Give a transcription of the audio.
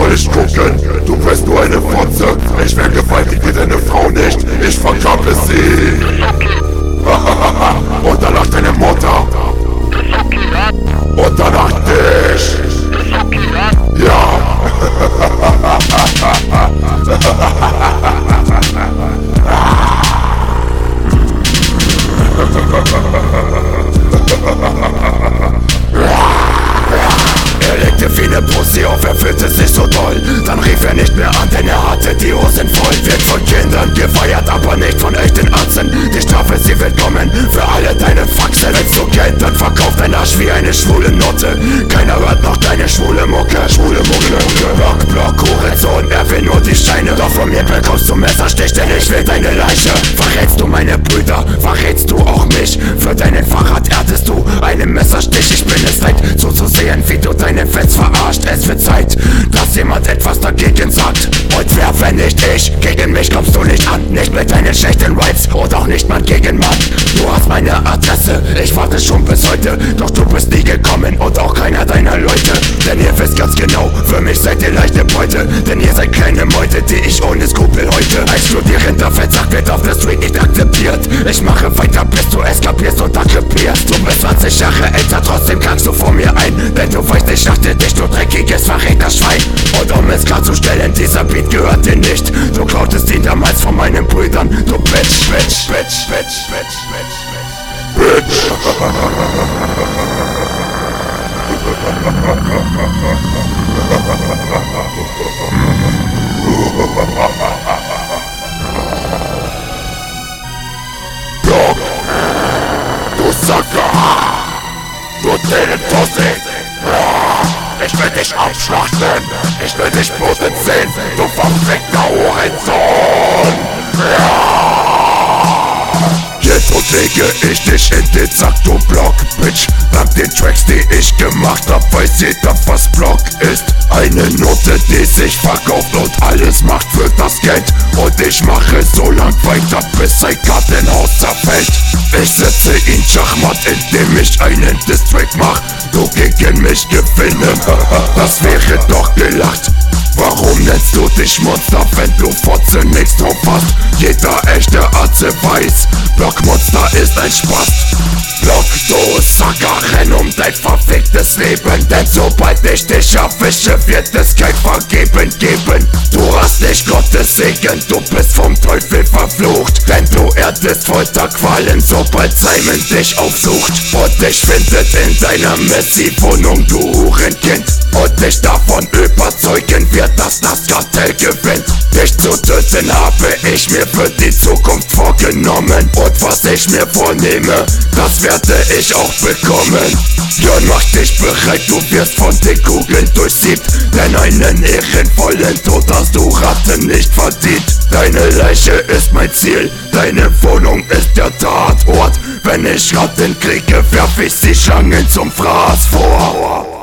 ich gucken? Du bist nur eine Fotze, ich vergewaltige deine Frau nicht, ich verkabel sie. Und danach deine Mutter. Und danach dich. Ja. Er legte viele Pussy auf, er fühlte sich so toll. Dann rief er nicht mehr an, denn er hatte die Hosen voll. Wird von Kindern gefeiert, aber nicht von echten Atzen. Die Strafe, sie wird kommen für alle deine Faxen. Willst du Geld, dann verkauf dein Arsch wie eine schwule Notte. Keiner hört noch deine schwule Mucke. Block, Hurensohn, er will nur die Scheine. Doch von mir bekommst du Messerstich, denn ich will deine Leiche. Verrätst du meine Brüder, verrätst du auch mich. Für deinen Verrat erdest du einen Messerstich. Ich bin es leid, zuzusehen, wie du deine Fans verarscht. Es wird Zeit, dass jemand etwas dagegen sagt. Und wer, wenn nicht ich? Gegen mich kommst du nicht an. Nicht mit deinen schlechten Rights und auch nicht mal gegen Mann. Du hast meine Adresse, ich warte schon bis heute. Doch du bist nie gekommen und auch keiner deiner Leute. Denn ihr wisst ganz genau, für mich seid ihr leichte Beute. Denn ihr seid kleine Meute, die ich ohne Skrupel heute. Ein studierender Fettsack wird auf der Street nicht akzeptiert. Ich mache weiter, bis du eskapierst und akrepierst. Du bist 20 Jahre älter, trotzdem klagst du vor mir ein. Denn du weißt, ich achte dich, du dreckiges Verräterschwein. Und um es klarzustellen, dieser Beat gehört dir nicht. Du klautest ihn damals von meinen Brüdern. Du Bitch. Block, du Sacker, du Tennentussi. Ich will dich abschlachten, ich will dich bluten sehen, du verfickter Hurensohn. Jetzt lege ich dich in den Sack, du Block-Bitch. Dank den Tracks, die ich gemacht hab, weiß jeder, was Block ist. Eine Note, die sich verkauft und alles macht für das Geld. Und ich mache so lang weiter, bis ein Kartenhaus zerfällt. Ich setze ihn Schachmatt, indem ich einen Distrack mach. Du gegen mich gewinne, das wäre doch gelacht. Warum nennst du dich Monster, wenn du Fotze nichts drauf hast? Jeder echte Atze weiß, Blockmonster ist ein Spaß. Block, du Sacker, renn um dein verficktes Leben. Denn sobald ich dich erwische, wird es kein Vergeben geben. Du hast nicht Gottes Segen, du bist vom Teufel verflucht. Denn du erdest Folterqualen, sobald Simon dich aufsucht. Und dich findet in deiner Messi-Wohnung, du Hurenkind. Und dich davon überzeugen wird, dass das Kartell gewinnt. Dich zu töten habe ich mir für die Zukunft vorgenommen. Und was ich mir vornehme, das werde ich auch bekommen. Jörn, mach dich bereit, du wirst von den Kugeln durchsiebt. Denn einen ehrenvollen Tod hast du Ratten nicht verdient. Deine Leiche ist mein Ziel, deine Wohnung ist der Tatort. Wenn ich Ratten kriege, werf ich sie Schlangen zum Fraß vor.